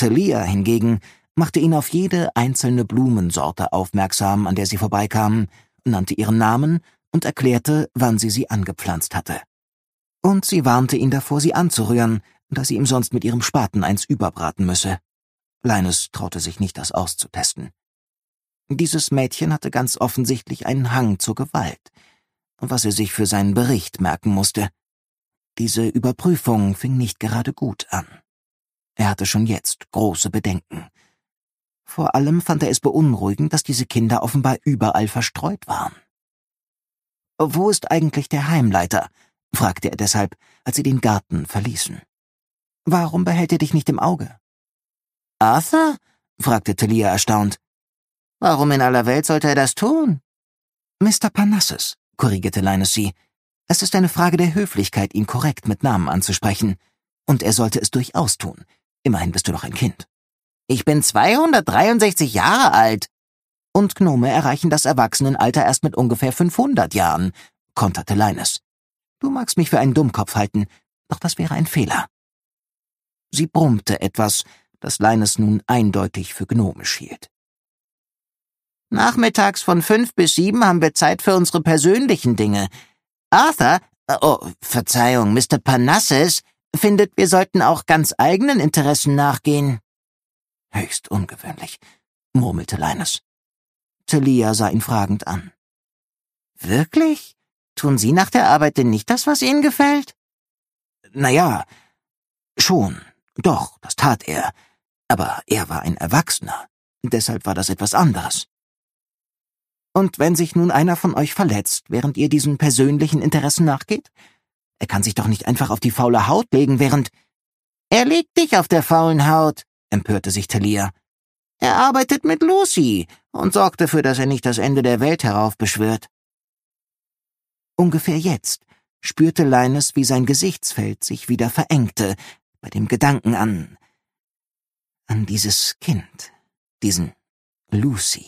Talia hingegen machte ihn auf jede einzelne Blumensorte aufmerksam, an der sie vorbeikamen, nannte ihren Namen und erklärte, wann sie angepflanzt hatte. Und sie warnte ihn davor, sie anzurühren, da sie ihm sonst mit ihrem Spaten eins überbraten müsse. Linus traute sich nicht, das auszutesten. Dieses Mädchen hatte ganz offensichtlich einen Hang zur Gewalt, was er sich für seinen Bericht merken musste. Diese Überprüfung fing nicht gerade gut an. Er hatte schon jetzt große Bedenken. Vor allem fand er es beunruhigend, dass diese Kinder offenbar überall verstreut waren. »Wo ist eigentlich der Heimleiter?« fragte er deshalb, als sie den Garten verließen. »Warum behält er dich nicht im Auge?« »Arthur?« fragte Talia erstaunt. »Warum in aller Welt sollte er das tun?« »Mr. Parnassus«, korrigierte Linus sie. »Es ist eine Frage der Höflichkeit, ihn korrekt mit Namen anzusprechen. Und er sollte es durchaus tun. Immerhin bist du noch ein Kind.« »Ich bin 263 Jahre alt.« »Und Gnome erreichen das Erwachsenenalter erst mit ungefähr 500 Jahren«, konterte Linus. »Du magst mich für einen Dummkopf halten, doch das wäre ein Fehler.« Sie brummte etwas, das Linus nun eindeutig für gnomisch hielt. »Nachmittags von 5 bis 7 haben wir Zeit für unsere persönlichen Dinge. Arthur, Verzeihung, Mr. Parnassus, findet, wir sollten auch ganz eigenen Interessen nachgehen.« »Höchst ungewöhnlich«, murmelte Linus. Talia sah ihn fragend an. »Wirklich? Tun Sie nach der Arbeit denn nicht das, was Ihnen gefällt?« »Naja, schon, doch, das tat er. Aber er war ein Erwachsener. Deshalb war das etwas anderes.« »Und wenn sich nun einer von euch verletzt, während ihr diesen persönlichen Interessen nachgeht? Er kann sich doch nicht einfach auf die faule Haut legen, während...« »Er legt dich auf der faulen Haut«, empörte sich Talia. »Er arbeitet mit Lucy und sorgt dafür, dass er nicht das Ende der Welt heraufbeschwört.« Ungefähr jetzt spürte Linus, wie sein Gesichtsfeld sich wieder verengte, bei dem Gedanken an dieses Kind, diesen Lucy.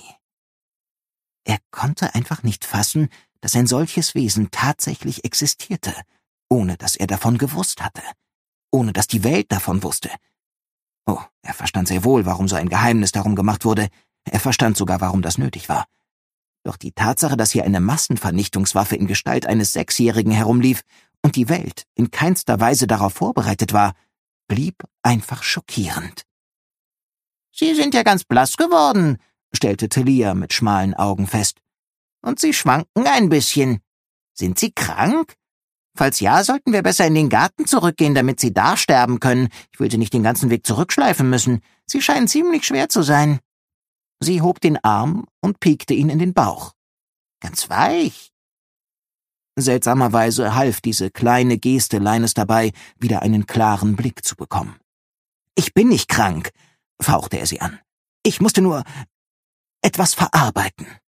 Er konnte einfach nicht fassen, dass ein solches Wesen tatsächlich existierte, ohne dass er davon gewusst hatte, ohne dass die Welt davon wusste. Oh, er verstand sehr wohl, warum so ein Geheimnis darum gemacht wurde. Er verstand sogar, warum das nötig war. Doch die Tatsache, dass hier eine Massenvernichtungswaffe in Gestalt eines 6-Jährigen herumlief und die Welt in keinster Weise darauf vorbereitet war, blieb einfach schockierend. »Sie sind ja ganz blass geworden«, stellte Talia mit schmalen Augen fest. »Und Sie schwanken ein bisschen. Sind Sie krank? Falls ja, sollten wir besser in den Garten zurückgehen, damit Sie da sterben können. Ich will Sie nicht den ganzen Weg zurückschleifen müssen. Sie scheinen ziemlich schwer zu sein.« Sie hob den Arm und piekte ihn in den Bauch. »Ganz weich.« Seltsamerweise half diese kleine Geste Linus dabei, wieder einen klaren Blick zu bekommen. »Ich bin nicht krank«, fauchte er sie an. »Ich musste nur etwas verarbeiten.«